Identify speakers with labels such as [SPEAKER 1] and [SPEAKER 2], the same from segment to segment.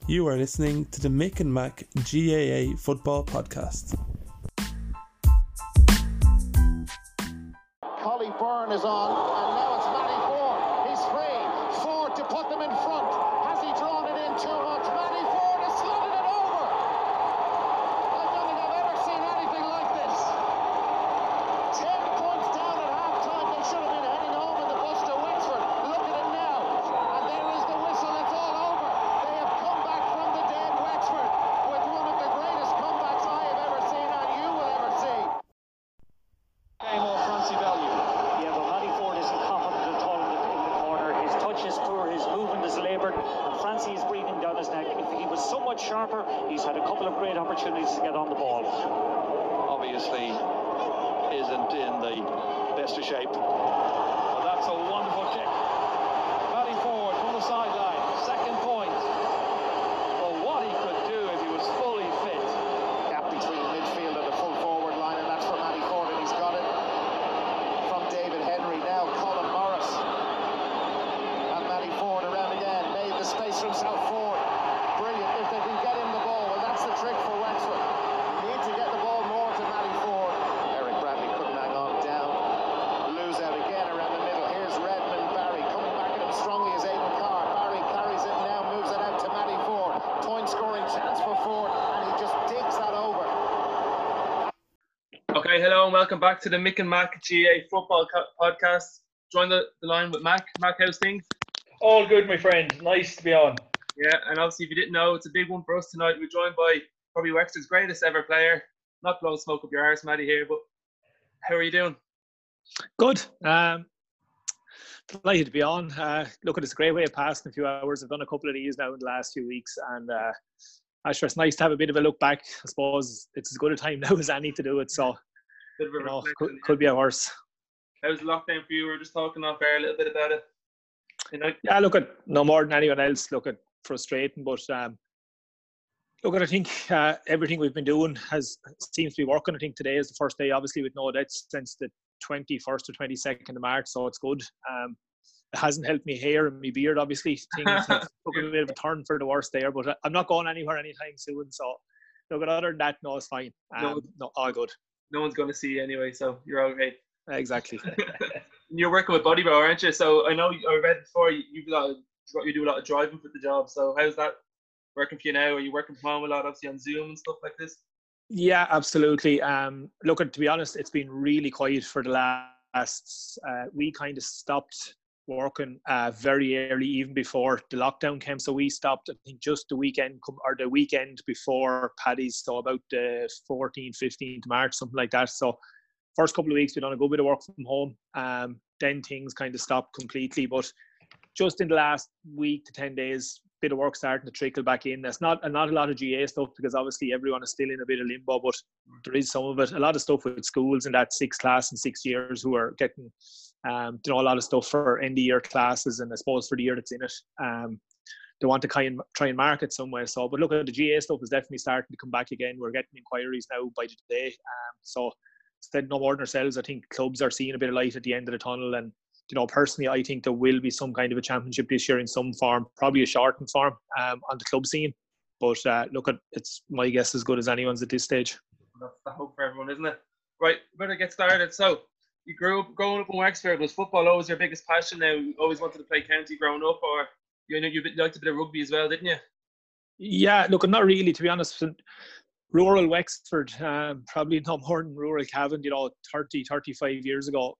[SPEAKER 1] You are listening to the Mick and Mac GAA Football Podcast.
[SPEAKER 2] Collie Byrne is on, and now it's Matty Ford. He's free. Ford to put them in front. Has he drawn it in too much? Matty Ford has slotted it over. I don't think I've ever seen anything like this. 10 points down at half-time. They should have been heading home in the bus to Wexford. Look at it now. And there is the whistle. It's all over. They have come back from the dead, Wexford, with one of the greatest comebacks I have ever seen and you will ever see.
[SPEAKER 3] Game off Francie Value. Yeah, but Matty Ford isn't confident at all in the corner. His touch is poor, his movement is laboured, and Francie is breathing down his neck. If he was somewhat sharper, he's had a couple of great opportunities to get on the ball.
[SPEAKER 4] Obviously isn't in the best of shape. Well, that's a wonderful kick. Matty Ford from the sideline, second point. Well, what he could do if he was fully fit.
[SPEAKER 2] Gap between midfield and the full forward line, and that's for Matty Ford, and he's got it from David Henry. Now Colin Morris and Matty Ford around again, made the space for himself. Ford, brilliant. If they can get him the ball, well, that's the trick for Wexford. Need to get the ball more to Matty Ford. Eric Bradley couldn't hang on, down. Lose out again around the middle. Here's Redmond Barry coming back at him strongly as Aidan Carr. Barry carries it now, moves it out to Matty Ford. Point scoring chance for Ford, and he just digs that over.
[SPEAKER 1] Okay, hello and welcome back to the Mick and Mac GAA Football Podcast. Join the line with Mac. Mac, how's things?
[SPEAKER 5] All good, my friend. Nice to be on.
[SPEAKER 1] Yeah, and obviously if you didn't know, it's a big one for us tonight. We're joined by probably Wexford's greatest ever player. Not blowing smoke up your arse, Matty, here, but how are you doing?
[SPEAKER 5] Good. Delighted to be on. Look, it's a great way of passing a few hours. I've done a couple of these now in the last few weeks, and actually it's nice to have a bit of a look back. I suppose it's as good a time now as any to do it, so
[SPEAKER 1] Bit of a
[SPEAKER 5] you know,
[SPEAKER 1] reflection,
[SPEAKER 5] could be a worse.
[SPEAKER 1] How's the lockdown for you? We were just talking off air a little bit about it. You know?
[SPEAKER 5] Yeah, look, at no more than anyone else. Look, at frustrating, but look, I think everything we've been doing seems to be working. I think today is the first day, obviously, with no deaths since the 21st or 22nd of March, so it's good. It hasn't helped me hair and my beard, obviously. Things have took a bit of a turn for the worse there, but I'm not going anywhere anytime soon. So, look, other than that, no, it's fine. No, all good.
[SPEAKER 1] No one's going to see you anyway, so you're okay.
[SPEAKER 5] Exactly.
[SPEAKER 1] You're working with Bodybro, aren't you? So I know I read before you do a lot of driving for the job. So how's that working for you now? Are you working from home a lot, obviously on Zoom and stuff like this?
[SPEAKER 5] Yeah, absolutely. Look, to be honest, it's been really quiet for the last we kind of stopped working very early, even before the lockdown came. So we stopped, I think, just the weekend before Paddy's, so about the 14th, 15th March, something like that. So first couple of weeks, we done a good bit of work from home. Then things kind of stopped completely. But just in the last week to 10 days, bit of work starting to trickle back in. There's not a lot of GA stuff because obviously everyone is still in a bit of limbo, but there is some of it. A lot of stuff with schools in that 6th class and 6 years who are getting, a lot of stuff for end of year classes, and I suppose for the year that's in it. They want to try and market somewhere. So, but look, at the GA stuff is definitely starting to come back again. We're getting inquiries now by the day. So instead, no more than ourselves, I think clubs are seeing a bit of light at the end of the tunnel. And personally, I think there will be some kind of a championship this year in some form, probably a shortened form on the club scene. But look, it's my guess as good as anyone's at this stage.
[SPEAKER 1] That's the hope for everyone, isn't it? Right, better get started. So you growing up in Wexford. Was football always your biggest passion? Now, you always wanted to play county growing up, or you liked a bit of rugby as well, didn't you?
[SPEAKER 5] Yeah, look, not really, to be honest. Rural Wexford, probably no more than rural Cavan, 30, 35 years ago.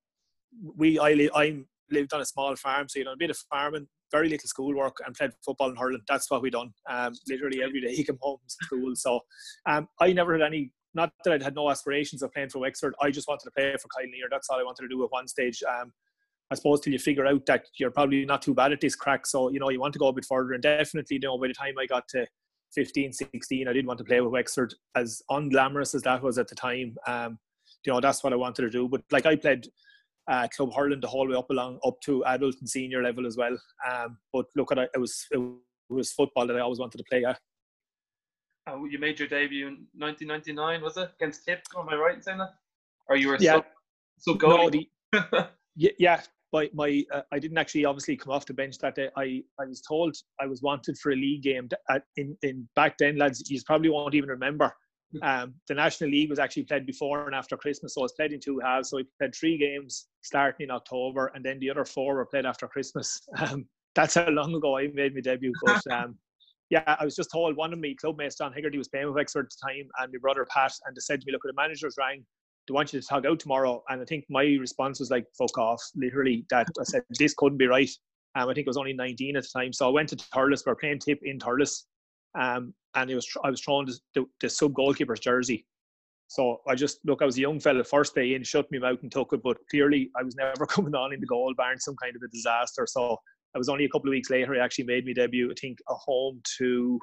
[SPEAKER 5] I lived on a small farm, so a bit of farming, very little schoolwork, and played football and hurling. That's what we done. Literally every day he came home from school. So I never had any, not that I'd had no aspirations of playing for Wexford. I just wanted to play for Kyle Near. That's all I wanted to do at one stage. I suppose till you figure out that you're probably not too bad at this crack. So, you want to go a bit further. And definitely, by the time I got to 15, 16, I did want to play with Wexford, as unglamorous as that was at the time. That's what I wanted to do. But I played club hurling the whole way up to adult and senior level as well. But look, it was football that I always wanted to play.
[SPEAKER 1] You made your debut in 1999, was it, against Tip? Am I right in saying that? Or you were
[SPEAKER 5] sub goalie?
[SPEAKER 1] No,
[SPEAKER 5] yeah, But I didn't actually obviously come off the bench that day. I was told I was wanted for a league game. In back then, lads, you probably won't even remember. The National League was actually played before and after Christmas, so it was played in 2 halves. So we played 3 games starting in October, and then the other 4 were played after Christmas. That's how long ago I made my debut. But yeah, I was just told, one of my clubmates, John Higgerty, was playing with Wexford at the time, and my brother Pat, and they said to me, look, the managers rang, they want you to tug out tomorrow. And I think my response was like, fuck off, literally. That I said, this couldn't be right. I think I was only 19 at the time. So I went to Thurles. We were playing Tip in Thurles. And I was thrown the sub-goalkeeper's jersey. So I was a young fella, first day in, shut me mouth and took it. But clearly, I was never coming on in the goal barn, some kind of a disaster. So I was only a couple of weeks later, I actually made my debut, I think, home to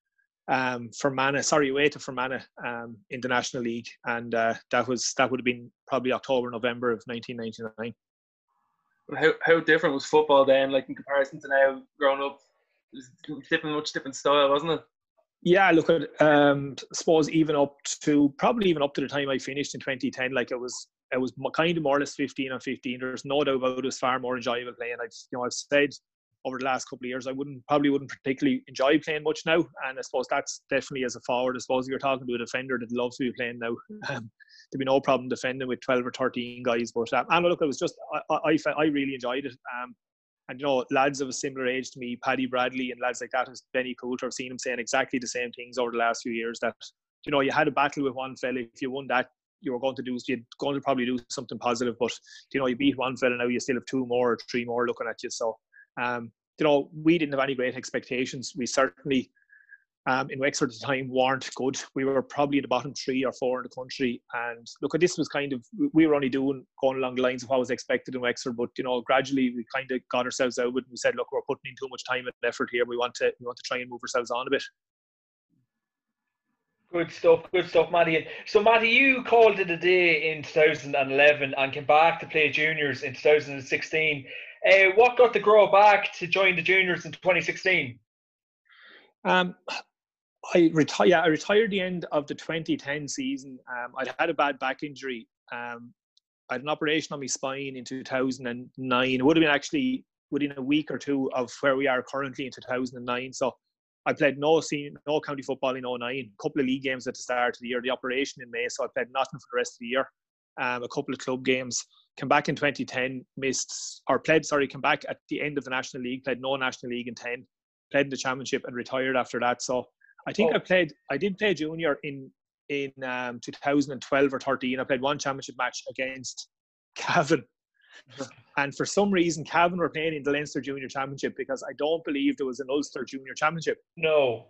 [SPEAKER 5] away to Fermanagh in the National League. And that would have been probably October, November of 1999.
[SPEAKER 1] How different was football then, like in comparison to now, growing up? It was much different style, wasn't it?
[SPEAKER 5] Yeah, look at suppose even up to the time I finished in 2010, like it was kind of more or less 15 on 15. There's no doubt about it was far more enjoyable playing. I've said over the last couple of years I wouldn't particularly enjoy playing much now, and I suppose that's definitely as a forward. I suppose if you're talking to a defender that loves to be playing now, there'd be no problem defending with 12 or 13 guys. But and look, it was just I really enjoyed it. And lads of a similar age to me, Paddy Bradley and lads like that, as Benny Coulter, I've seen him saying exactly the same things over the last few years. That you had a battle with one fella. If you won that, you're going to probably do something positive. But you beat one fella, now you still have 2 more or 3 more looking at you. So we didn't have any great expectations. We certainly in Wexford at the time weren't good. We were probably in the bottom 3 or 4 in the country. And look, this was kind of, we were only going along the lines of what was expected in Wexford. But gradually we kind of got ourselves out of it, and we said, look, we're putting in too much time and effort here. We want to try and move ourselves on a bit.
[SPEAKER 6] Good stuff, Matty. So, Matty, you called it a day in 2011 and came back to play juniors in 2016. What got the grow back to join the juniors in 2016?
[SPEAKER 5] I retired the end of the 2010 season. I'd had a bad back injury. I had an operation on my spine in 2009. It would have been actually within a week or 2 of where we are currently in 2009. So I played no county football in 2009. A couple of league games at the start of the year. The operation in May, so I played nothing for the rest of the year. A couple of club games. Came back in 2010. Came back at the end of the National League. Played no National League in 10. Played in the Championship and retired after that. So I think I did play junior in 2012 or 13. I played 1 Championship match against Cavan. And for some reason, Cavan were playing in the Leinster Junior Championship, because I don't believe there was an Ulster Junior Championship.
[SPEAKER 6] No.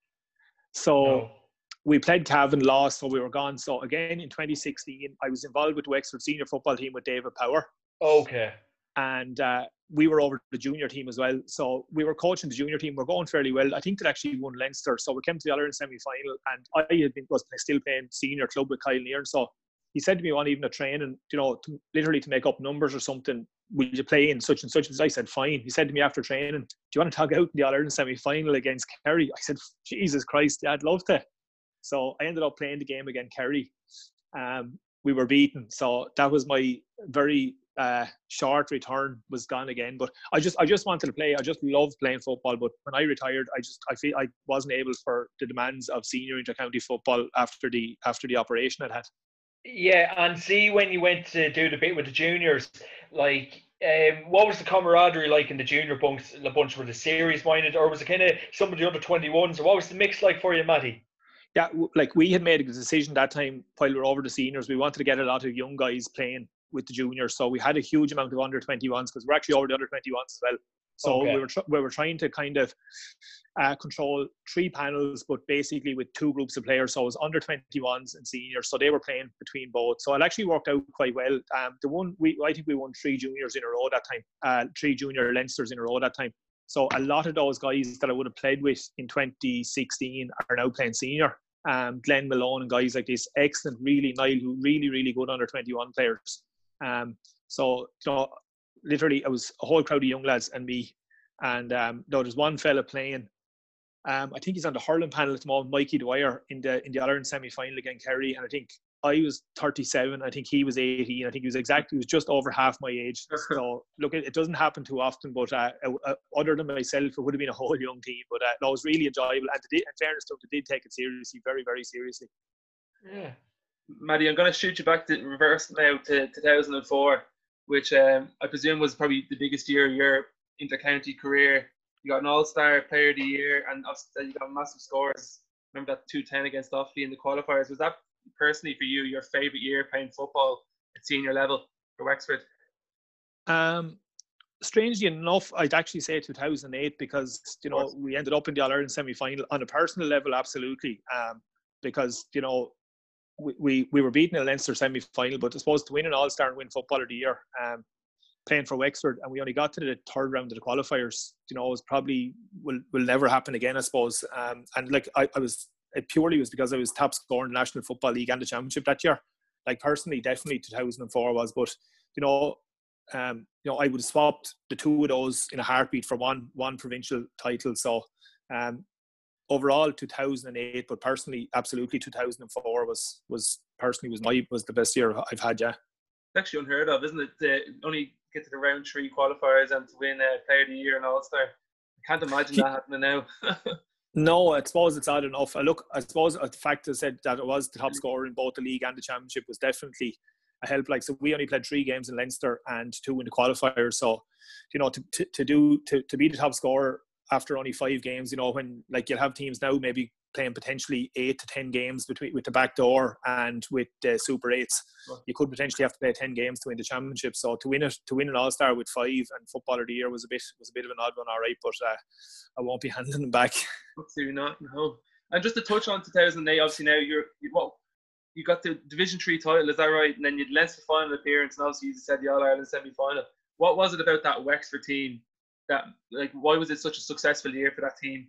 [SPEAKER 5] So we played Cavan, lost, so we were gone. So again, in 2016, I was involved with the Wexford senior football team with David Power.
[SPEAKER 6] Okay.
[SPEAKER 5] And we were over the junior team as well. So we were coaching the junior team. We're going fairly well. I think they actually won Leinster. So we came to the All-Ireland semi-final, and I was still playing senior club with Kyle Nearn. So he said to me one evening at training, literally to make up numbers or something, will you play in such and such? And I said, fine. He said to me after training, do you want to tug out in the All-Ireland semi-final against Kerry? I said, Jesus Christ, yeah, I'd love to. So I ended up playing the game against Kerry. We were beaten. So that was my very short return, was gone again. But I just wanted to play. I just loved playing football. But when I retired, I feel I wasn't able for the demands of senior intercounty football after the operation I'd had.
[SPEAKER 6] Yeah, and see, when you went to do the bit with the juniors, like, what was the camaraderie like in the junior bunch? Were they serious minded, or was it kind of some of the under 21s, or what was the mix like for you, Matty?
[SPEAKER 5] Yeah, like we had made a decision that time while we were over the seniors. We wanted to get a lot of young guys playing with the juniors, so we had a huge amount of under 21s, because we're actually over the under 21s as well. So we were trying to kind of control 3 panels, but basically with 2 groups of players. So it was under 21s and seniors, so they were playing between both. So it actually worked out quite well. I think we won 3 juniors in a row that time, 3 junior Leinsters in a row that time. So a lot of those guys that I would have played with in 2016 are now playing senior. Glenn Malone and guys like this, excellent, really really good under 21 players. So literally it was a whole crowd of young lads and me. And there's one fella playing. I think he's on the hurling panel at the moment, Mikey Dwyer, in the All-Ireland semi-final against Kerry. And I think I was 37. I think he was 18. I think he was just over half my age. So look, it doesn't happen too often. But other than myself, it would have been a whole young team. But no, it was really enjoyable. And in fairness to them, they did take it seriously, very, very seriously.
[SPEAKER 1] Yeah, Maddie, I'm going to shoot you back to reverse now to 2004, which I presume was probably the biggest year of your inter-county career. You got an All-Star Player of the Year, and you got massive scores. Remember that 210 against Offaly in the qualifiers? Was that personally for you your favourite year playing football at senior level for Wexford?
[SPEAKER 5] Strangely enough, I'd actually say 2008 because we ended up in the All-Ireland semi-final. On a personal level, absolutely, because we were beaten in a Leinster semi-final, but I suppose to win an All-Star and win Footballer of the Year, playing for Wexford, and we only got to the third round of the qualifiers, it was probably will never happen again, I suppose. And like it purely was because I was top scorer in the National Football League and the Championship that year. Like personally, definitely 2004 was, but I would have swapped the two of those in a heartbeat for one provincial title. So overall 2008, but personally, absolutely 2004 was the best year I've had. Yeah,
[SPEAKER 1] it's actually unheard of, isn't it? To only get to the round 3 qualifiers and to win a Player of the Year and All-Star. I can't imagine that happening now.
[SPEAKER 5] No, I suppose it's odd enough. I suppose the fact I said that it was the top scorer in both the league and the Championship was definitely a help. Like, so we only played 3 games in Leinster and 2 in the qualifiers. So, to be the top scorer after only 5 games, when like you'll have teams now maybe playing potentially 8 to 10 games with the back door and with the Super 8s, you could potentially have to play 10 games to win the Championship. So to win an All-Star with 5 and Footballer of the Year was a bit of an odd one, all right. But I won't be handing them back.
[SPEAKER 1] Absolutely not. No. And just to touch on 2008, obviously now you got the Division 3 title, is that right? And then you had Leinster final appearance, and obviously you said the All-Ireland semi-final. What was it about that Wexford team that, like, why was it such a successful year for that team?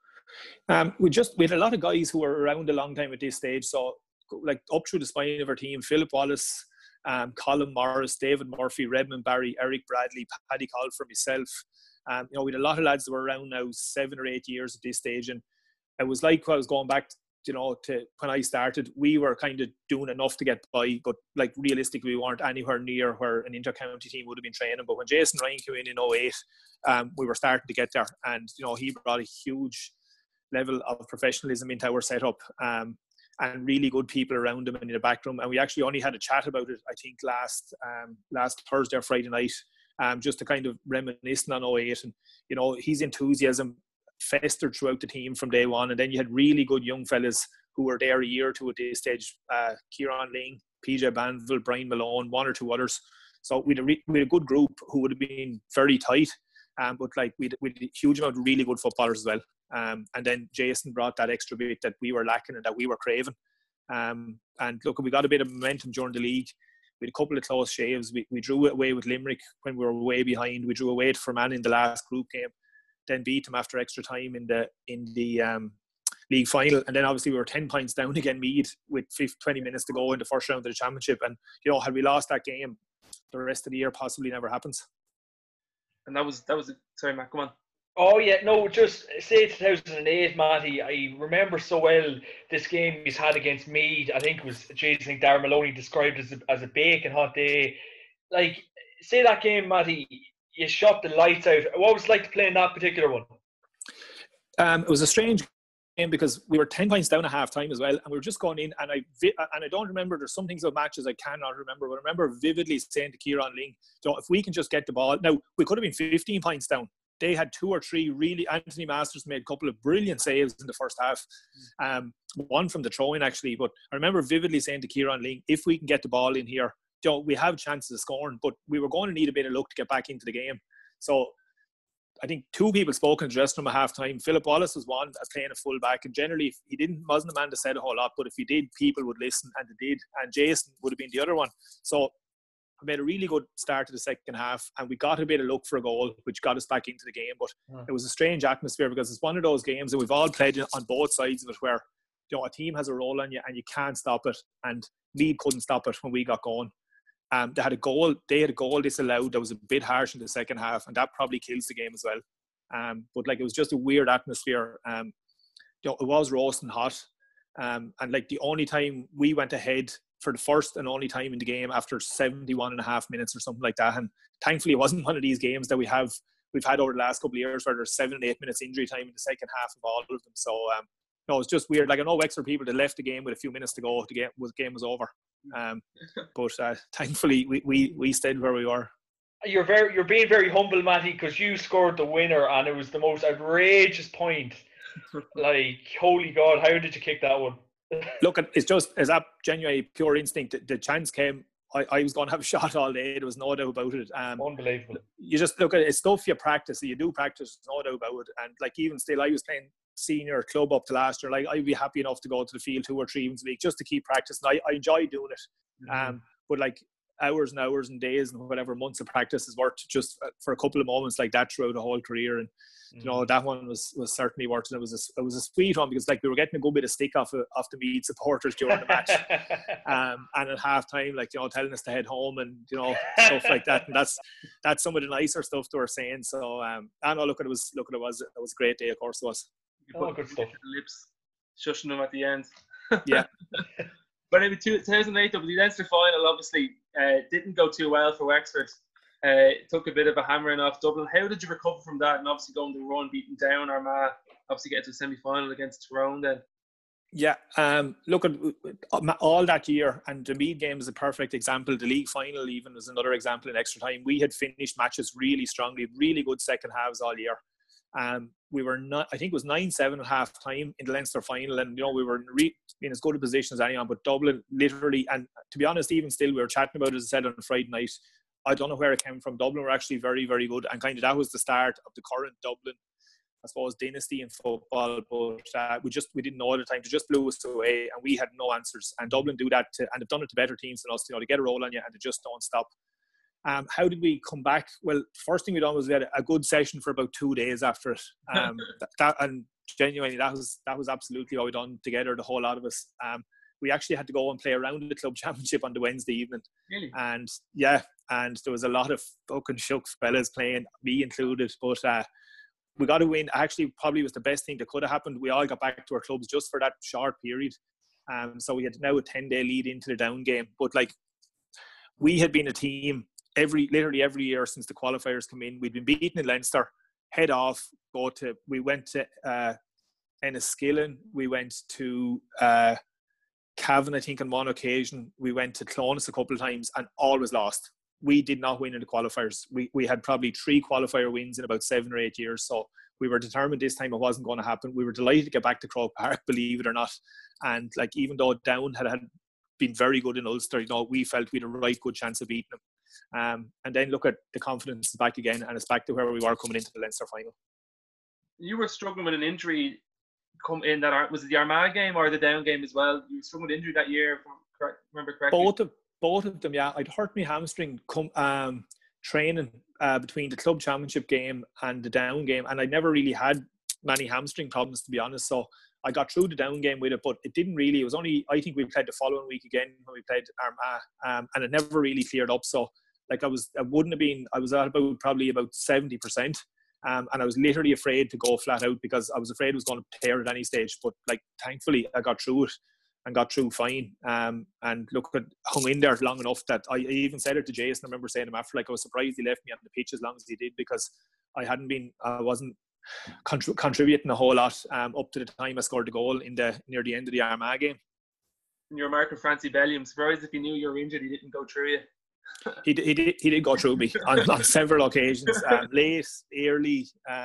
[SPEAKER 5] We had a lot of guys who were around a long time at this stage. So, like, up through the spine of our team, Philip Wallace, Colin Morris, David Murphy, Redmond Barry, Eric Bradley, Paddy Colfer, myself. We had a lot of lads that were around now 7 or 8 years at this stage, and it was like when I was going back, to when I started, we were kind of doing enough to get by, but like realistically, we weren't anywhere near where an inter-county team would have been training. But when Jason Ryan came in 2008, we were starting to get there, and he brought a huge level of professionalism into our setup, and really good people around him and in the back room. And we actually only had a chat about it, I think, last Thursday or Friday night, just to kind of reminisce on 2008. And his enthusiasm festered throughout the team from day one. And then you had really good young fellas who were there a year or two at this stage, Kieran Ling, PJ Banville, Brian Malone, 1 or 2 others. So we had a good group who would have been very tight, but like we had a huge amount of really good footballers as well. And then Jason brought that extra bit that we were lacking and that we were craving. And look, we got a bit of momentum during the league. We had a couple of close shaves. We drew away with Limerick when we were way behind. We drew away for Man in the last group game, then beat them after extra time in the league final. And then obviously we were 10 points down again Meath with 20 minutes to go in the first round of the Championship. And had we lost that game, the rest of the year possibly never happens.
[SPEAKER 1] And that was sorry, Matt, come on.
[SPEAKER 6] Oh yeah, no, just say 2008, Matty. I remember so well this game he's had against Meath. I think it was Jason Darren Maloney described as a baking hot day. Like, say that game, Matty, you shot the lights out. What was it like to play in that particular one?
[SPEAKER 5] It was a strange game because we were 10 points down at half time as well, and we were just going in, and I don't remember, there's some things of matches I cannot remember, but I remember vividly saying to Kieran Ling, if we can just get the ball. Now, we could have been 15 points down. They had 2 or 3 really. Anthony Masters made a couple of brilliant saves in the first half. One from the throw-in, actually. But I remember vividly saying to Kieran Ling, if we can get the ball in here, we have chances of scoring, but we were going to need a bit of luck to get back into the game. So I think 2 people spoke in the dressing room at half time. Philip Wallace was one as playing a full back, and generally wasn't a man that said a whole lot, but if he did, people would listen, and they did. And Jason would have been the other one. So I made a really good start to the second half, and we got a bit of luck for a goal, which got us back into the game. But it was a strange atmosphere because it's one of those games, and we've all played on both sides of it, where a team has a roll on you and you can't stop it. And Meath couldn't stop it when we got going. They had a goal disallowed that was a bit harsh in the second half, and that probably kills the game as well. But like, it was just a weird atmosphere. It was roasting hot. And like, the only time we went ahead for the first and only time in the game after 71 and a half minutes or something like that. And thankfully, it wasn't one of these games that we've had over the last couple of years where there's 7 and 8 minutes injury time in the second half of all of them. So, no, it's just weird. Like, I know Wexford people that left the game with a few minutes to go. The game was over. But thankfully, we stayed where we were.
[SPEAKER 6] You're being very humble, Matty, because you scored the winner, and it was the most outrageous point. Like, holy God, how did you kick that one?
[SPEAKER 5] Look, it's just, is that genuinely pure instinct? The chance came. I was going to have a shot all day. There was no doubt about it.
[SPEAKER 6] Unbelievable.
[SPEAKER 5] You just look at it. It's stuff you practice. You do practice, no doubt about it. And like, even still, I was playing senior club up to last year. Like, I'd be happy enough to go to the field 2 or 3 evenings a week just to keep practicing. I enjoy doing it. But like, hours and hours and days and whatever months of practice is worth just for a couple of moments like that throughout the whole career. And you know, that one was certainly worth it. It was a sweet one because like we were getting a good bit of stick off the Meath supporters during the match, and at half time, like, you know, telling us to head home and, you know, stuff like that. And that's some of the nicer stuff they were saying. So I know, it was a great day, of course it was.
[SPEAKER 6] Good stuff.
[SPEAKER 1] Lips shushing them at the end.
[SPEAKER 5] Yeah.
[SPEAKER 1] But in 2008, the Leinster final obviously didn't go too well for Wexford. It took a bit of a hammering off Dublin. How did you recover from that? And obviously going to run, beating down Armagh, obviously getting to the semi-final against Tyrone then.
[SPEAKER 5] Yeah, look at all that year, and the Meath game is a perfect example. The league final even was another example in extra time. We had finished matches really strongly, really good second halves all year. We were not, I think it was 9-7 at half time in the Leinster final, and, you know, we were in as good a position as anyone. But Dublin literally, and to be honest, even still, we were chatting about it, as I said, on Friday night. I don't know where it came from. Dublin were actually very, very good, and kind of that was the start of the current Dublin, I suppose, dynasty in football. But we didn't know at the time. They just blew us away, and we had no answers. And Dublin do that, and they've done it to better teams than us. You know, they get a roll on you, and they just don't stop. How did we come back? Well, first thing we done was we had a good session for about 2 days after it. And genuinely, that was absolutely what we done together, the whole lot of us. We actually had to go and play around the club championship on the Wednesday evening.
[SPEAKER 1] Really?
[SPEAKER 5] And yeah, and there was a lot of fucking shook fellas playing, me included. But we got to win. Actually, probably was the best thing that could have happened. We all got back to our clubs just for that short period. So we had now a 10-day lead into the down game. But like, we had been a team literally every year since the qualifiers came in. We'd been beaten in Leinster, head off, we went to Enniskillen, we went to Cavan, I think, on one occasion. We went to Clones a couple of times and always lost. We did not win in the qualifiers. We had probably 3 qualifier wins in about 7 or 8 years. So we were determined this time it wasn't going to happen. We were delighted to get back to Croke Park, believe it or not. And like, even though Down had been very good in Ulster, you know, we felt we had a right good chance of beating them. And then look at the confidence is back again, and it's back to where we were coming into the Leinster final.
[SPEAKER 1] You were struggling with an injury come in that, was it the Armagh game or the Down game as well? You were struggling with injury that year, if I remember correctly.
[SPEAKER 5] Both of them, yeah. I'd hurt my hamstring training between the club championship game and the Down game, and I never really had many hamstring problems, to be honest. So I got through the Down game with it, but it didn't really. It was only, I think we played the following week again when we played Armagh, and it never really cleared up. So like, I was at probably about 70%, and I was literally afraid to go flat out because I was afraid it was going to tear at any stage. But like, thankfully, I got through it and got through fine. And look, I hung in there long enough that I even said it to Jason. I remember saying to him after, like, I was surprised he left me on the pitch as long as he did, because I wasn't contributing a whole lot up to the time I scored the goal near the end of the Armagh game.
[SPEAKER 1] And you're marking Francie Belly. I'm surprised if he knew you were injured, he didn't go through you.
[SPEAKER 5] He did go through me on several occasions, late, early.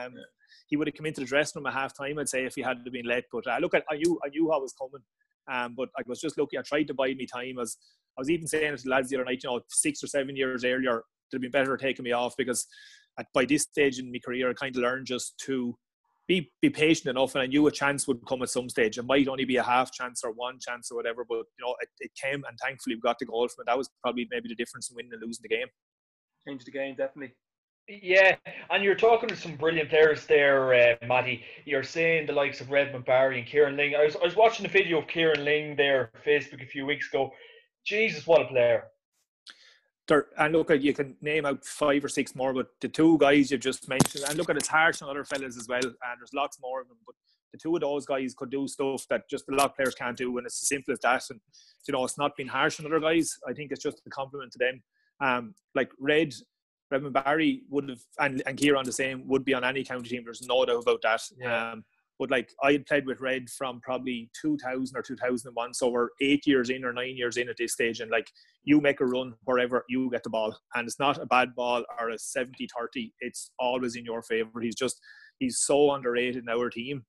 [SPEAKER 5] He would have come into the dressing room at half time, I'd say, if he had been let. But I knew how it was coming. But I was just lucky. I tried to buy me time. As I was even saying it to the lads the other night, you know, 6 or 7 years earlier, it'd been better taking me off, because by this stage in my career, I kind of learned just to be patient enough, and I knew a chance would come at some stage. It might only be a half chance or one chance or whatever, but you know, it came, and thankfully we got the goal from it. That was probably maybe the difference in winning and losing the game.
[SPEAKER 1] Changed the game, definitely.
[SPEAKER 6] Yeah, and you're talking to some brilliant players there, Matty. You're saying the likes of Redmond Barry and Kieran Ling. I was watching a video of Kieran Ling there on Facebook a few weeks ago. Jesus, what a player.
[SPEAKER 5] And look, you can name out 5 or 6 more, but the 2 guys you've just mentioned, and look, it's harsh on other fellas as well, and there's lots more of them, but the 2 of those guys could do stuff that just a lot of players can't do, and it's as simple as that. And it's not been harsh on other guys. I think it's just a compliment to them. Like Redmond Barry would have, and Kieran the same, would be on any county team. There's no doubt about that.
[SPEAKER 6] Yeah.
[SPEAKER 5] But like, I had played with Red from probably 2000 or 2001, so we're 8 years in or 9 years in at this stage, and like, you make a run wherever you get the ball, and it's not a bad ball or a 70-30. It's always in your favour. He's so underrated in our team.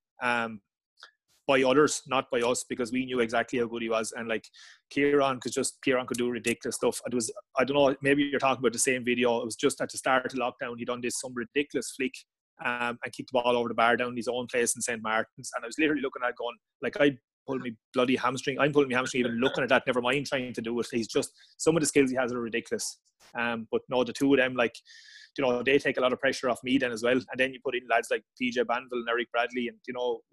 [SPEAKER 5] By others, not by us, because we knew exactly how good he was. And like, Kieran could do ridiculous stuff. I don't know, maybe you're talking about the same video. It was just at the start of lockdown, he done some ridiculous flick and kicked the ball over the bar down his own place in St. Martin's. And I was literally looking at it going, like, I pulled my bloody hamstring. I'm pulling my hamstring even looking at that, never mind trying to do it. He's just, some of the skills he has are ridiculous. But no, the 2 of them, like, they take a lot of pressure off me then as well. And then you put in lads like PJ Banville and Eric Bradley, and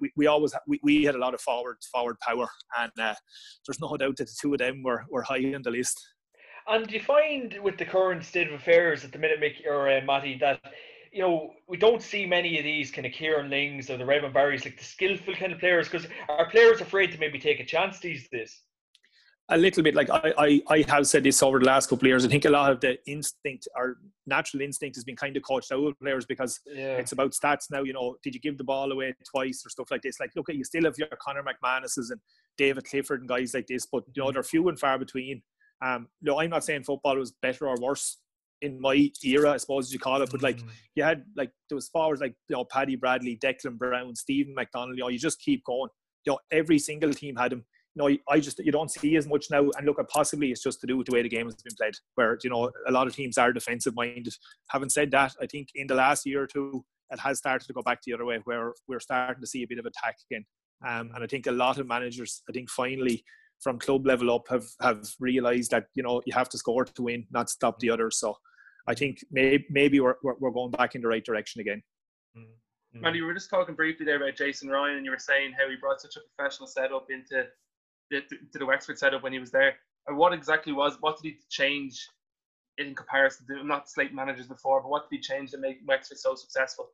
[SPEAKER 5] we had a lot of forward power, and there's no doubt that the 2 of them were high on the list.
[SPEAKER 6] And do you find with the current state of affairs at the minute, Mick or Matty, that we don't see many of these kind of Kieran Lings or the Redmond Barrys, like the skillful kind of players, because our players are afraid to maybe take a chance these days?
[SPEAKER 5] A little bit. Like, I have said this over the last couple of years. I think a lot of the instinct, or natural instinct, has been kind of coached out of players, because it's about stats now. Did you give the ball away twice or stuff like this? Like, look, you still have your Conor McManus's and David Clifford and guys like this, but they're few and far between. I'm not saying football was better or worse in my era, I suppose you call it, but like, you had, like, there was forwards like Paddy Bradley, Declan Brown, Stephen McDonald. You just keep going. Every single team had him. You don't see as much now, and look, possibly it's just to do with the way the game has been played, where a lot of teams are defensive minded. Having said that, I think in the last year or 2 it has started to go back the other way, where we're starting to see a bit of attack again. And I think a lot of managers, I think finally from club level up, have realised that you have to score to win, not stop the others. So I think maybe we're going back in the right direction again.
[SPEAKER 1] Man, you were just talking briefly there about Jason Ryan, and you were saying how he brought such a professional setup into the Wexford setup when he was there. What did he change in comparison to, not Slate managers before, but what did he change to make Wexford so successful?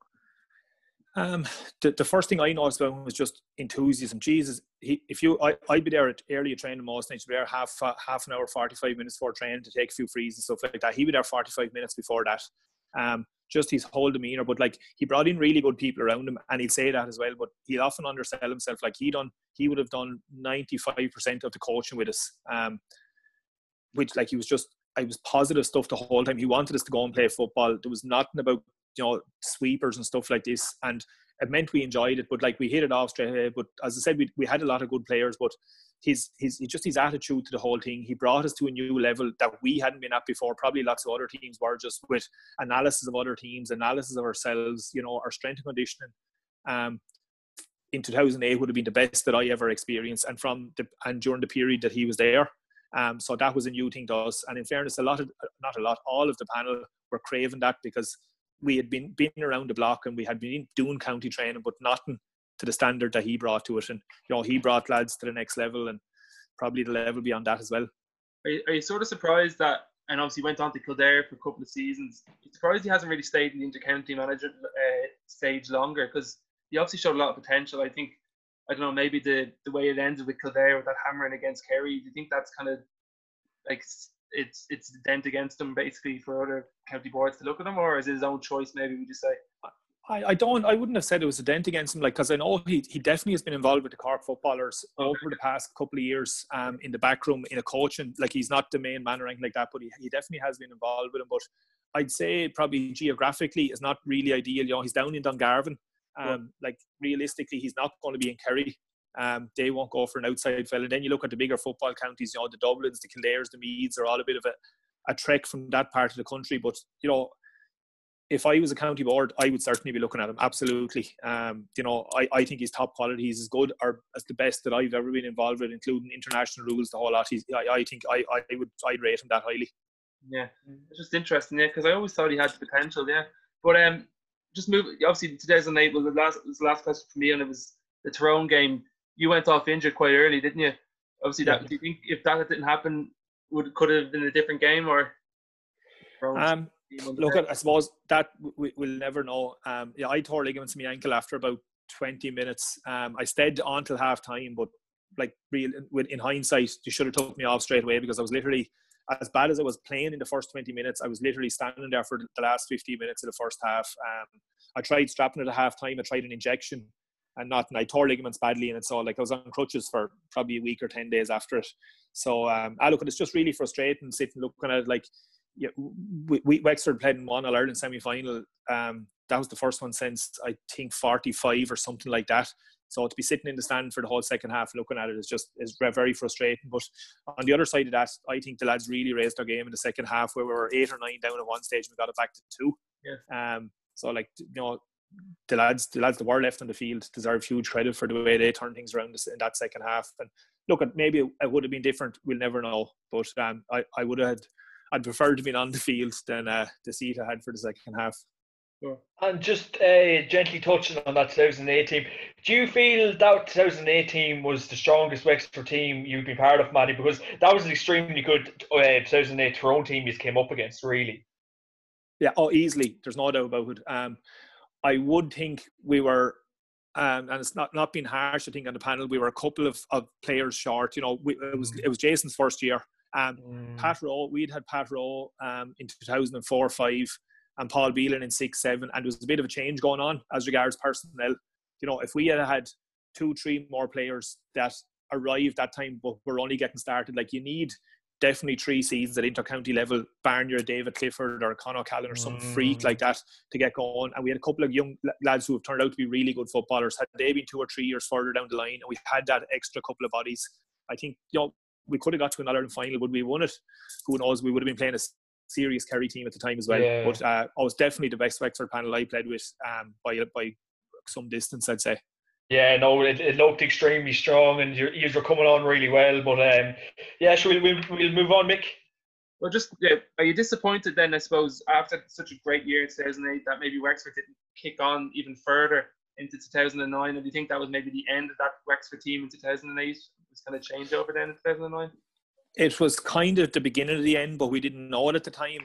[SPEAKER 5] The first thing I noticed about him was just enthusiasm. Jesus, I'd be there at early training most nights. We'd be there half an hour, 45 minutes before training to take a few frees and stuff like that. He'd be there 45 minutes before that. Just his whole demeanour, but like, he brought in really good people around him, and he'd say that as well, but he'd often undersell himself. Like, he would have done 95% of the coaching with us, which, like, I was positive stuff the whole time. He wanted us to go and play football. There was nothing about sweepers and stuff like this, and it meant we enjoyed it, but like, we hit it off straight away. But as I said, we had a lot of good players, but his attitude to the whole thing, he brought us to a new level that we hadn't been at before. Probably lots of other teams were, just with analysis of other teams, analysis of ourselves, our strength and conditioning. In 2008 would have been the best that I ever experienced, and during the period that he was there. So that was a new thing to us. And in fairness, all of the panel were craving that, because we had been around the block and we had been doing county training, but nothing to the standard that he brought to it. And he brought lads to the next level, and probably the level beyond that as well.
[SPEAKER 1] Are you sort of surprised that, and obviously went on to Kildare for a couple of seasons, you're surprised he hasn't really stayed in the inter-county manager stage longer? Because he obviously showed a lot of potential. I think, I don't know, maybe the way it ended with Kildare with that hammering against Kerry, do you think that's kind of like it's a dent against him basically for other county boards to look at him, or is it his own choice, maybe, would you say?
[SPEAKER 5] I wouldn't have said it was a dent against him, like, because I know he definitely has been involved with the Cork footballers over the past couple of years, in the back room, in a coaching. Like, he's not the main man or anything like that, but he definitely has been involved with him. But I'd say probably geographically is not really ideal. He's down in Dungarvan. Like, realistically, he's not going to be in Kerry. They won't go for an outside fella. Then you look at the bigger football counties, the Dublins, the Kildares, the Meads are all a bit of a trek from that part of the country. But if I was a county board, I would certainly be looking at him. Absolutely. I think he's top quality. He's as good or as the best that I've ever been involved with, including international rules, the whole lot. I think I'd rate him that highly.
[SPEAKER 1] Yeah, it's just interesting, because I always thought he had the potential, But just move. Obviously, 2008 was the last question for me, and it was the Tyrone game. You went off injured quite early, didn't you? Obviously, do you think if that didn't happen, could it have been a different game, or?
[SPEAKER 5] Look, I suppose that we'll never know. Yeah, I tore ligaments in my ankle after about 20 minutes. I stayed on till half time, but like in hindsight, you should have took me off straight away, because I was literally, as bad as I was playing in the first 20 minutes, I was literally standing there for the last 15 minutes of the first half. I tried strapping it at half time. I tried an injection and I tore ligaments badly, and it's all like I was on crutches for probably a week or 10 days after it. So look, it's just really frustrating sitting looking at it. Like, yeah, Wexford played in one All-Ireland semi-final. That was the first one since I think 45 or something like that. So to be sitting in the stand for the whole second half looking at it is very frustrating. But on the other side of that, I think the lads really raised their game in the second half, where we were 8 or 9 down at one stage and we got it back to 2.
[SPEAKER 1] Yeah.
[SPEAKER 5] So like, you know, the lads that were left on the field deserve huge credit for the way they turned things around in that second half. And look, maybe it would have been different. We'll never know. But I'd prefer to be on the field than the seat I had for the second half.
[SPEAKER 6] Sure. And just gently touching on that 2008 team, do you feel that 2008 team was the strongest Wexford team you've been part of, Matty? Because that was an extremely good 2008 Tyrone team you came up against, really.
[SPEAKER 5] Yeah, easily. There's no doubt about it. I would think we were, and it's not being harsh, I think, on the panel, we were a couple of players short. You know, it was Jason's first year. Pat Rowe, we'd had Pat Rowe in 2004-05 and Paul Beelan in 6-7, and there was a bit of a change going on as regards personnel. You know, if we had 2-3 more players that arrived that time but were only getting started, like, you need definitely 3 seasons at inter-county level, barring your David Clifford or Conor Callan or some freak like that to get going. And we had a couple of young lads who have turned out to be really good footballers. Had they been 2 or 3 years further down the line and we had that extra couple of bodies, I think, you know, we could have got to an All-Ireland final. Would we won it? Who knows? We would have been playing a serious Kerry team at the time as well. Yeah. But I was definitely the best Wexford panel I played with by some distance, I'd say.
[SPEAKER 6] Yeah, no, it looked extremely strong, and you were coming on really well. But yeah, so we'll move on, Mick.
[SPEAKER 1] Well, just are you disappointed then? I suppose after such a great year in 2008, that maybe Wexford didn't kick on even further into 2009, and do you think that was maybe the end of that Wexford team in 2008? It was kind of change over then in 2009.
[SPEAKER 5] It was kind of the beginning of the end, but we didn't know it at the time.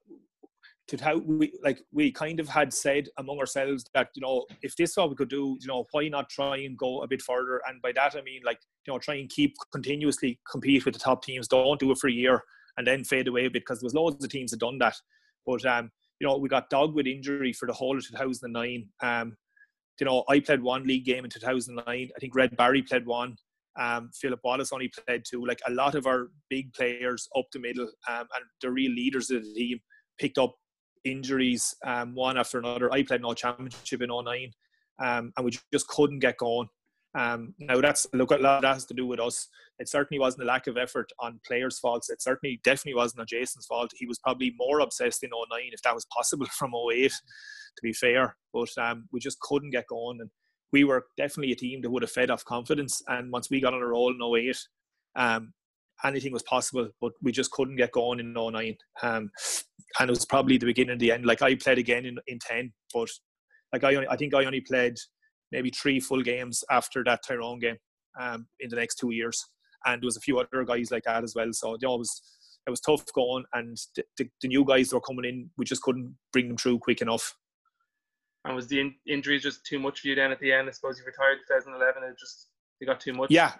[SPEAKER 5] We kind of had said among ourselves that, you know, if this is what we could do, you know, why not try and go a bit further? And by that I mean, like, you know, try and continuously compete with the top teams. Don't do it for a year and then fade away a bit, because there was loads of teams that done that. But you know, we got dogged with injury for the whole of 2009. You know, I played 1 league game in 2009. I think Red Barry played 1. Philip Wallace only played 2. Like, a lot of our big players up the middle and the real leaders of the team picked up injuries one after another. I played no championship in 2009, and we just couldn't get going. Now that's a lot of that has to do with us. It certainly wasn't a lack of effort on players' faults. It definitely wasn't on Jason's fault. He was probably more obsessed in 2009, if that was possible, from 2008, to be fair. But we just couldn't get going, and we were definitely a team that would have fed off confidence. And once we got on a roll in 2008, anything was possible, but we just couldn't get going in 2009. And it was probably the beginning of the end. Like, I played again in 10, but like I think I only played maybe 3 full games after that Tyrone game in the next 2 years. And there was a few other guys like that as well. So, you know, it was tough going, and the new guys that were coming in, we just couldn't bring them through quick enough.
[SPEAKER 1] And was the injuries just too much for you then at the end? I suppose you retired in 2011. They got too much.
[SPEAKER 5] Yeah,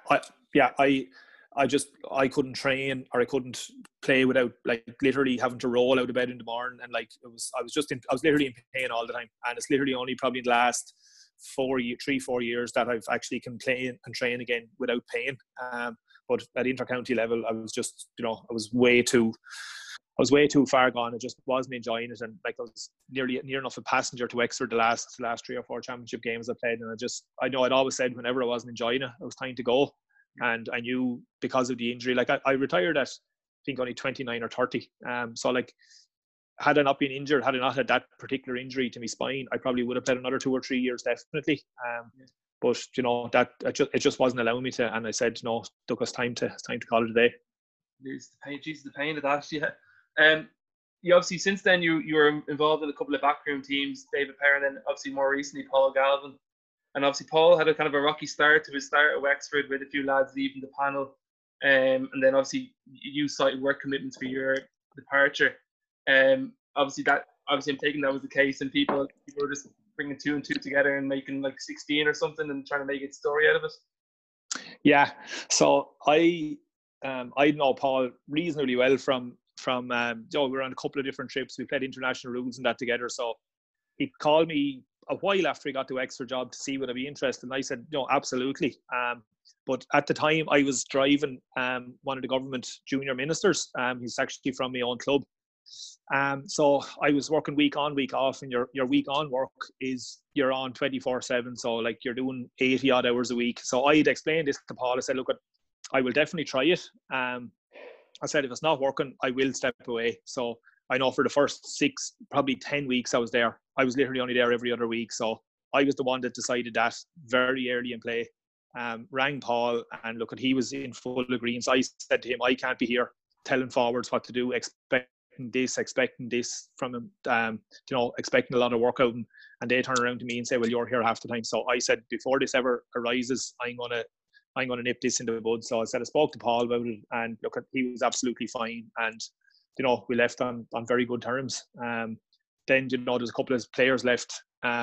[SPEAKER 5] I couldn't train, or I couldn't play without, like, literally having to roll out of bed in the morning, and like I was literally in pain all the time. And it's literally only probably in the last 4 years that I've actually can play and train again without pain. But at inter-county level, I was just, you know, I was way too far gone. I just wasn't enjoying it, and like I was near enough a passenger to Wexford the last 3 or 4 championship games I played, and I know I'd always said whenever I wasn't enjoying it, it was time to go. And I knew because of the injury, like I retired at, I think, only 29 or 30. So like, had I not been injured, had I not had that particular injury to my spine, I probably would have played another 2 or 3 years definitely. But you know, that it just wasn't allowing me to, and I said no. Took us time to call it a day.
[SPEAKER 1] The pain of that. Yeah. You obviously, since then you were involved in a couple of backroom teams, David Perrin, and obviously more recently Paul Galvin. And obviously Paul had a kind of a rocky start to his start at Wexford with a few lads leaving the panel. And then obviously you cited work commitments for your departure. Obviously I'm taking that was the case, and people were just bringing 2 and 2 together and making like 16 or something and trying to make a story out of it.
[SPEAKER 5] Yeah, so I know Paul reasonably well from we were on a couple of different trips. We played international rules and that together. So he called me a while after he got the extra job to see would I be interested, and I said no, absolutely. But at the time I was driving one of the government junior ministers. He's actually from my own club. So I was working week on, week off, and your week on work is you're on 24/7. So like you're doing 80 odd hours a week. So I'd explained this to Paul. I said, look, I will definitely try it. I said, if it's not working, I will step away. So I know for the first 6, probably 10 weeks I was there. I was literally only there every other week. So I was the one that decided that very early in play. Rang Paul, and look, he was in full agreement. So I said to him, I can't be here telling forwards what to do, expecting this from him, expecting a lot of work out of him. And they turn around to me and say, well, you're here half the time. So I said, before this ever arises, I'm gonna nip this in the bud. So I said, I spoke to Paul about it, and look, he was absolutely fine, and we left on very good terms. Then there's a couple of players left.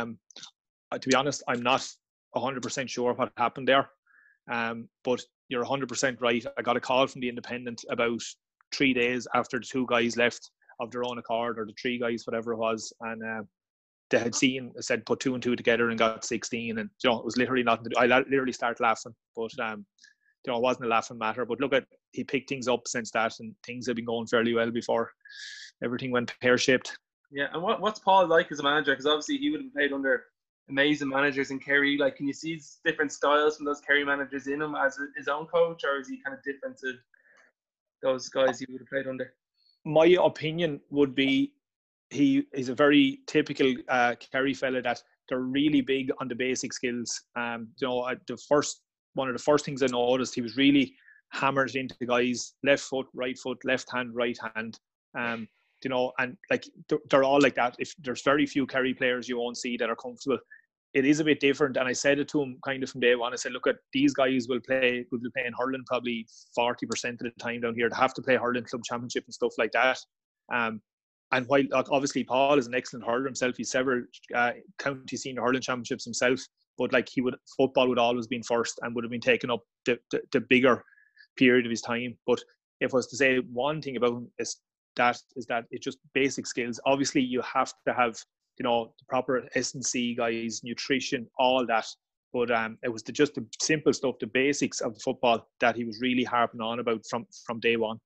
[SPEAKER 5] To be honest, I'm not 100% sure what happened there, but you're 100% right. I got a call from the Independent about 3 days after the 2 guys left of their own accord, or the 3 guys, whatever it was, and they had said put 2 and 2 together and got 16, and it was literally nothing to do. I literally started laughing, but it wasn't a laughing matter. But look, he picked things up since that, and things have been going fairly well before everything went pear-shaped.
[SPEAKER 1] Yeah, and what's Paul like as a manager? Because obviously he would have played under amazing managers in Kerry. Like, can you see different styles from those Kerry managers in him as his own coach, or is he kind of different to those guys he would have played under? My opinion would be he's a very typical Kerry fella, that they're really big on the basic skills. One of the first things I noticed, he was really hammered into the guys, left foot, right foot, left hand, right hand. And like they're all like that. If there's very few Kerry players you won't see that are comfortable. It is a bit different, and I said it to him kind of from day one. I said, look, at these guys will be playing hurling probably 40% of the time down here. They have to play hurling club championship and stuff like that. And while obviously Paul is an excellent hurler himself, he's several county senior hurling championships himself, but like football would always been first and would have been taken up the bigger period of his time. But if I was to say one thing about him is that it's just basic skills. Obviously you have to have the proper S&C guys, nutrition, all that. But it was just the simple stuff, the basics of the football that he was really harping on about from day one.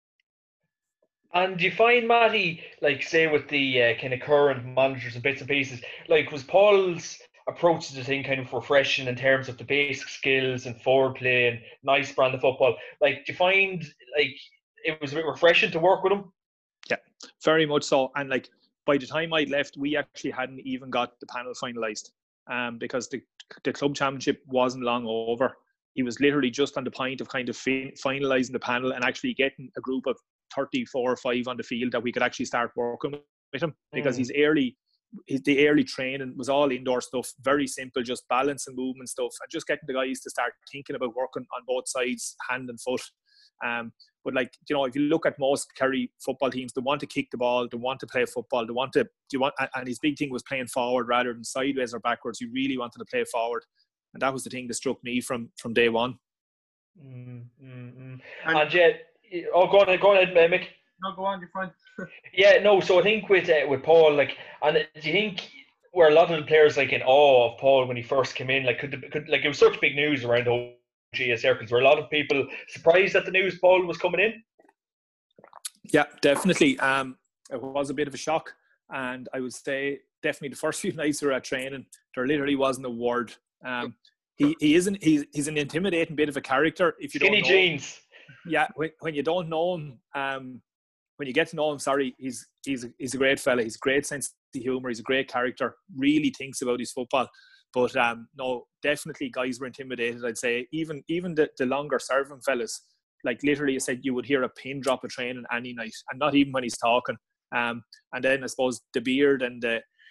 [SPEAKER 6] And do you find, Matty, like say with the kind of current managers and bits and pieces, like was Paul's approach to the thing kind of refreshing in terms of the basic skills and forward play and nice brand of football? Like, do you find like it was a bit refreshing to work with him?
[SPEAKER 5] Yeah, very much so. And like by the time I'd left, we actually hadn't even got the panel finalised, because the club championship wasn't long over. He was literally just on the point of kind of finalising the panel and actually getting a group of 34 or 5 on the field that we could actually start working with him, because the early training was all indoor stuff, very simple, just balance and movement stuff, and just getting the guys to start thinking about working on both sides, hand and foot. But like, if you look at most Kerry football teams, they want to kick the ball, they want to play football, and his big thing was playing forward rather than sideways or backwards. He really wanted to play forward, and that was the thing that struck me from day one.
[SPEAKER 6] And yet, go on ahead, Mick.
[SPEAKER 1] No, go on, you're fine.
[SPEAKER 6] Yeah, no. So I think with Paul, like, and do you think were a lot of the players like in awe of Paul when he first came in? Like, could like it was such big news around the GS circles. Were a lot of people surprised at the news Paul was coming in?
[SPEAKER 5] Yeah, definitely. It was a bit of a shock, and I would say definitely the first few nights we were at training, there literally wasn't a word. He's an intimidating bit of a character if you don't know.
[SPEAKER 6] Skinny jeans.
[SPEAKER 5] Yeah, when you don't know him, when you get to know him, he's a great fella. He's a great sense of humour. He's a great character. Really thinks about his football. But no, definitely guys were intimidated. I'd say even the longer serving fellas, like literally, I said you would hear a pin drop of training any night, and not even when he's talking. And then I suppose the beard and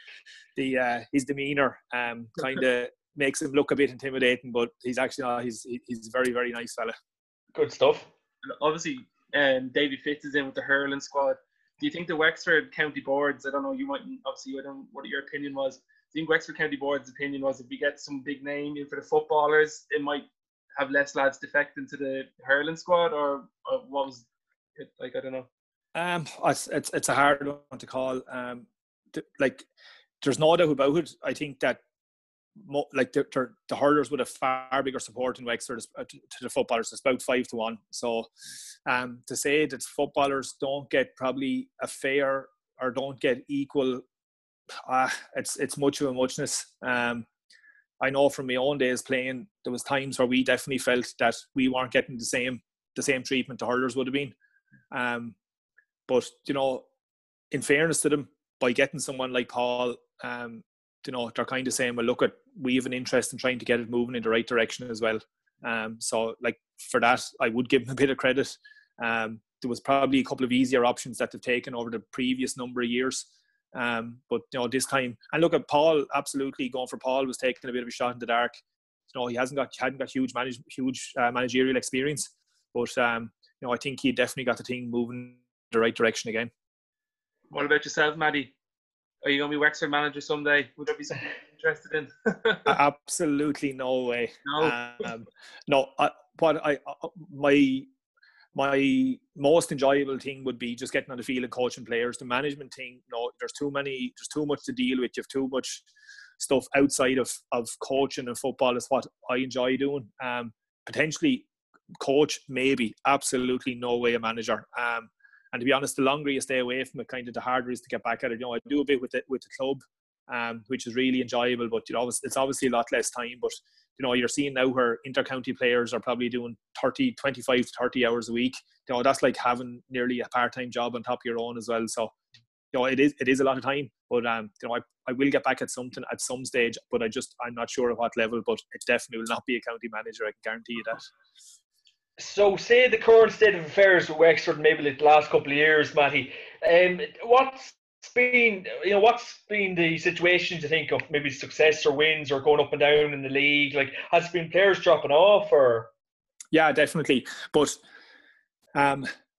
[SPEAKER 5] his demeanour kind of makes him look a bit intimidating. But he's actually he's a very, very nice fella.
[SPEAKER 6] Good stuff.
[SPEAKER 1] And obviously, Davy Fitz is in with the hurling squad. do you think the Wexford County Boards, I don't know, you might, obviously, I don't know what your opinion was. Do you think Wexford County Board's opinion was if we get some big name in for the footballers, it might have less lads defect into the hurling squad, or what was it like? I don't know.
[SPEAKER 5] It's a hard one to call. Like, there's no doubt about it. I think that the hurlers would have far bigger support in Wexford to the footballers. It's about 5-1. So to say that footballers don't get probably a fair or don't get equal, it's much of a muchness. I know from my own days playing, there was times where we definitely felt that we weren't getting the same treatment the hurlers would have been. But in fairness to them, by getting someone like Paul, they're kind of saying, well, look, we have an interest in trying to get it moving in the right direction as well. So like for that, I would give them a bit of credit. There was probably a couple of easier options that they've taken over the previous number of years. But this time, and look at Paul, absolutely going for Paul was taking a bit of a shot in the dark. He hadn't got huge managerial experience, but I think he definitely got the thing moving in the right direction again.
[SPEAKER 1] What about yourself, Maddie? Are you going to be Wexford manager someday? Would there be something you're interested in?
[SPEAKER 5] Absolutely no way.
[SPEAKER 1] No.
[SPEAKER 5] My most enjoyable thing would be just getting on the field and coaching players. The management thing, there's too much to deal with. You have too much stuff outside of coaching and football is what I enjoy doing. Potentially coach, maybe. Absolutely no way a manager. And to be honest, the longer you stay away from it, kind of the harder it is to get back at it. I do a bit with the club, which is really enjoyable, but it's obviously a lot less time. But you're seeing now where inter-county players are probably doing 25 to 30 hours a week. That's like having nearly a part-time job on top of your own as well. So it is a lot of time. But I will get back at something at some stage, but I'm not sure at what level. But it definitely will not be a county manager. I can guarantee you that.
[SPEAKER 6] So, say the current state of affairs with Wexford, maybe the last couple of years, Matty. What's been the situation? Do you think of maybe success or wins or going up and down in the league? Like, has it been players dropping off, or?
[SPEAKER 5] Yeah, definitely. But I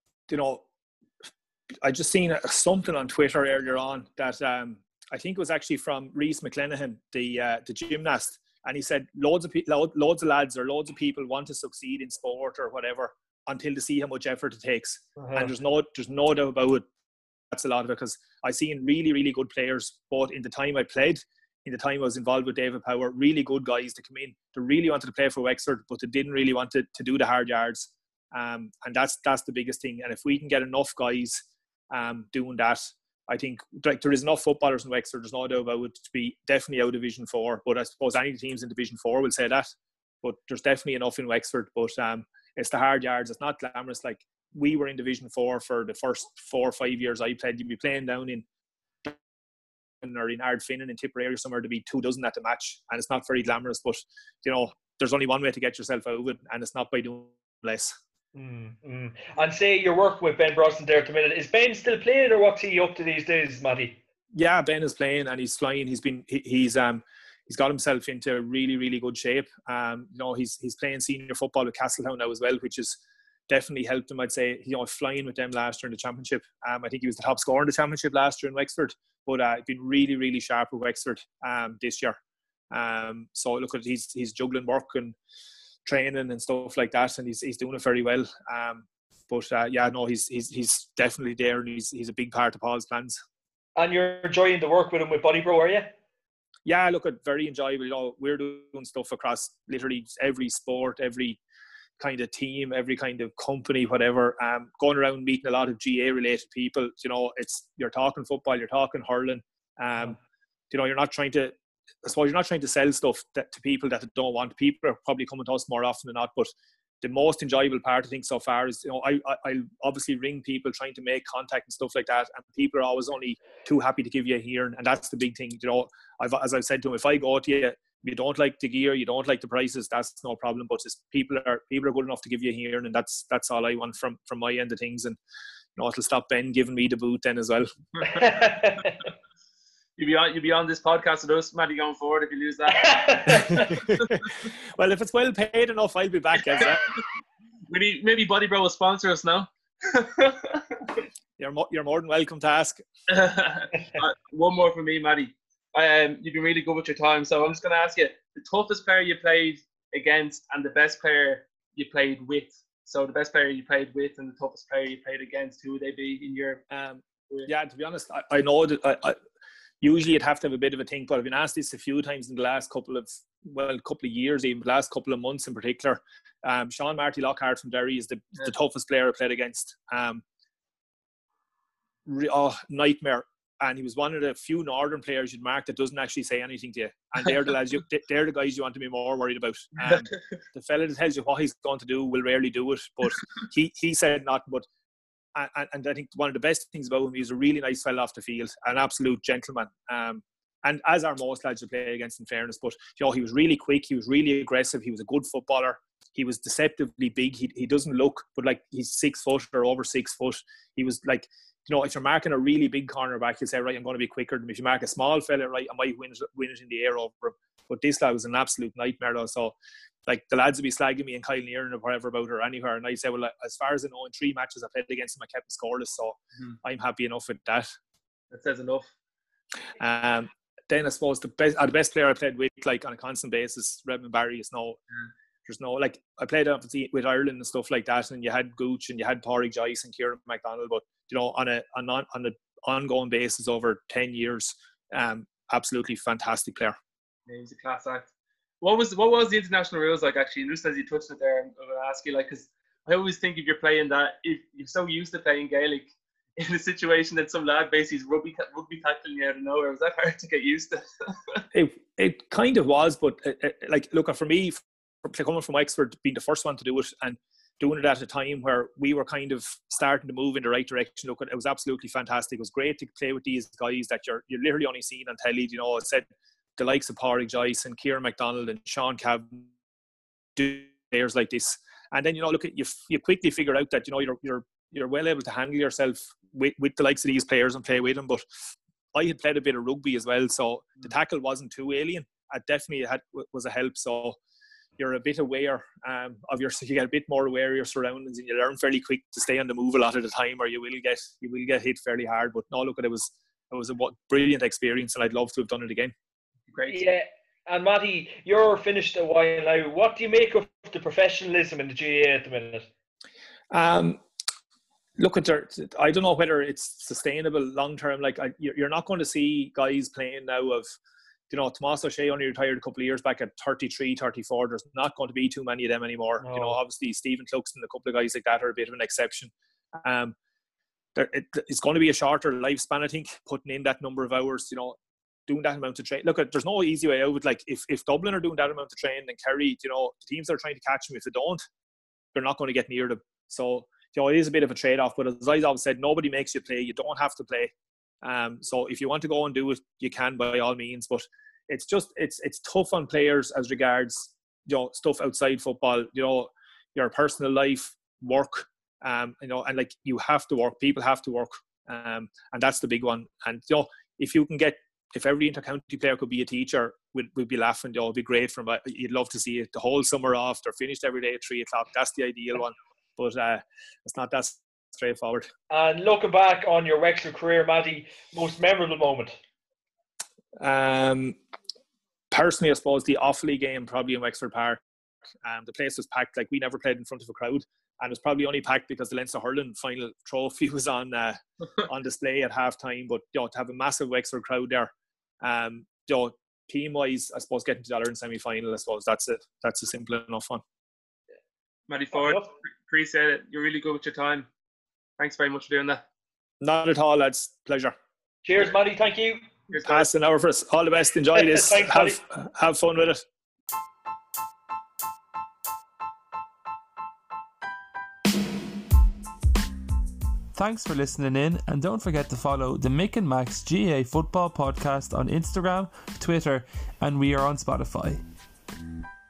[SPEAKER 5] just seen something on Twitter earlier on that I think it was actually from Rhys McClenaghan, the gymnast. And he said loads of lads or loads of people want to succeed in sport or whatever until they see how much effort it takes. Uh-huh. And there's no doubt about it. That's a lot of it, because I've seen really, really good players, both in the time I played, in the time I was involved with David Power, really good guys to come in. They really wanted to play for Wexford, but they didn't really want to do the hard yards. And that's the biggest thing. And if we can get enough guys doing that, I think there is enough footballers in Wexford, there's no doubt about it, to be definitely out of Division 4. But I suppose any teams in Division 4 will say that. But there's definitely enough in Wexford. But it's the hard yards. It's not glamorous. Like, we were in Division 4 for the first 4 or 5 years I played. You'd be playing down in Ardfinnan in Tipperary somewhere to be 24 at the match. And it's not very glamorous. But, there's only one way to get yourself out of it, and it's not by doing less.
[SPEAKER 6] And say you're working with Ben Brosnan there at the minute. Is Ben still playing, or what's he up to these days, Matty?
[SPEAKER 5] Yeah, Ben is playing and he's flying. He's got himself into really, really good shape. He's playing senior football with Castletown now as well, which has definitely helped him. I'd say flying with them last year in the championship. I think he was the top scorer in the championship last year in Wexford. But he's been really, really sharp with Wexford this year. So look at he's juggling work and training and stuff like that, and he's doing it very well. He's definitely there, and he's a big part of Paul's plans.
[SPEAKER 6] And you're enjoying the work with him with Bodybro, are you?
[SPEAKER 5] Yeah, look, at very enjoyable. We're doing stuff across literally every sport, every kind of team, every kind of company, whatever. Going around meeting a lot of GA related people. You're talking football, you're talking hurling. You're not trying to. I suppose you're not trying to sell stuff to people that don't want. People are probably coming to us more often than not. But the most enjoyable part, I think, so far is, I obviously ring people trying to make contact and stuff like that, and people are always only too happy to give you a hearing, and that's the big thing. As I've said to them, if I go to you, you don't like the gear, you don't like the prices, that's no problem. But just people are good enough to give you a hearing, and that's all I want from my end of things. And it'll stop Ben giving me the boot then as well.
[SPEAKER 1] You'll be on this podcast with us, Matty, going forward if you lose that.
[SPEAKER 5] Well, if it's well paid enough, I'll be back. Maybe
[SPEAKER 1] Bodybro will sponsor us now.
[SPEAKER 5] You're more than welcome to ask.
[SPEAKER 1] One more from me, Matty. You've been really good with your time, so I'm just going to ask you the toughest player you played against and the best player you played with. So the best player you played with and the toughest player you played against, who would they be in your?
[SPEAKER 5] Yeah, to be honest, I know that I usually you'd have to have a bit of a think, but I've been asked this a few times in the last couple of years, even the last couple of months in particular. Sean Marty Lockhart from Derry is the toughest player I played against. Nightmare. And he was one of the few Northern players you'd mark that doesn't actually say anything to you. And they're the lads they're the guys you want to be more worried about. The fella that tells you what he's going to do will rarely do it. But he said nothing. But and I think one of the best things about him, he's a really nice fella off the field, an absolute gentleman. And as are most lads you play against, in fairness. But he was really quick. He was really aggressive. He was a good footballer. He was deceptively big. He doesn't look, but like he's 6 foot or over 6 foot. He was like, if you're marking a really big cornerback, you'll say, right, I'm going to be quicker than him. If you mark a small fella, right, I might win it in the air over him. But this lad was an absolute nightmare, though. So, like, the lads would be slagging me in Kyle Nearin or whatever about her anywhere. And I say, well, as far as I know, in 3 matches I played against him, I kept him scoreless. So I'm happy enough with that.
[SPEAKER 1] That says enough.
[SPEAKER 5] Then I suppose the best player I played with, like, on a constant basis, Redmond Barry, there's no, like, I played with Ireland and stuff like that, and you had Gooch and you had Pádraig Joyce and Kieran MacDonald, but on an ongoing basis over 10 years, absolutely fantastic player.
[SPEAKER 1] Yeah, he's a class act. What was the international rules like, actually? And just as you touched it there, I'm going to ask you, like, because I always think if you're playing that, if you're so used to playing Gaelic, in a situation that some lad basically is rugby tackling you out of nowhere, was that hard to get used to?
[SPEAKER 5] It kind of was, but like, look, for me, coming from Wexford, being the first one to do it and doing it at a time where we were kind of starting to move in the right direction, look, it was absolutely fantastic. It was great to play with these guys that you're literally only seeing on telly. I said the likes of Pádraig Joyce and Kieran MacDonald and Sean Cavan do players like this, and then look at you quickly figure out that you're well able to handle yourself with the likes of these players and play with them. But I had played a bit of rugby as well, so the tackle wasn't too alien. It definitely was a help. So you're a bit aware you get a bit more aware of your surroundings, and you learn fairly quick to stay on the move a lot of the time, or you will get hit fairly hard. But no, look, it was a brilliant experience, and I'd love to have done it again.
[SPEAKER 1] Great.
[SPEAKER 6] Yeah. And Matty, you're finished a while now. What do you make of the professionalism in the GAA at the minute?
[SPEAKER 5] Look, I don't know whether it's sustainable long term. Like, you're not going to see guys playing now of, Tomás O'Shea only retired a couple of years back at 33, 34. There's not going to be too many of them anymore.
[SPEAKER 6] No.
[SPEAKER 5] Obviously Stephen Cluxton, a couple of guys like that are a bit of an exception. It's going to be a shorter lifespan, I think, putting in that number of hours, doing that amount of training. Look, there's no easy way out. Like, if Dublin are doing that amount of training and Kerry, the teams are trying to catch them. If they don't, they're not going to get near them. So, it is a bit of a trade-off, but as I always said, nobody makes you play. You don't have to play. So if you want to go and do it, you can by all means. But it's tough on players as regards stuff outside football. Your personal life, work, and like, you have to work. People have to work, and that's the big one. And if every intercounty player could be a teacher, we'd be laughing. It'd be great for them. You'd love to see it. The whole summer off, they're finished every day at 3:00. That's the ideal one. But it's not that straightforward. And
[SPEAKER 6] looking back on your Wexford career, Matty, most memorable moment?
[SPEAKER 5] Personally, I suppose the Offaly game, probably in Wexford Park. The place was packed. Like, we never played in front of a crowd, and it was probably only packed because the Leinster Hurling final trophy was on display at half time. But to have a massive Wexford crowd there, team wise, I suppose getting to the Ireland semi final, I suppose that's it. That's a simple enough one.
[SPEAKER 1] Matty Forde, appreciate it. You're really good with your time. Thanks very much for doing that.
[SPEAKER 5] Not at all, lads. Pleasure.
[SPEAKER 6] Cheers, Matty. Thank you.
[SPEAKER 5] Pass an hour for us. All the best. Enjoy this.
[SPEAKER 6] Thanks,
[SPEAKER 5] have fun with it.
[SPEAKER 7] Thanks for listening in, and don't forget to follow the Mick and Max GAA Football Podcast on Instagram, Twitter, and we are on Spotify.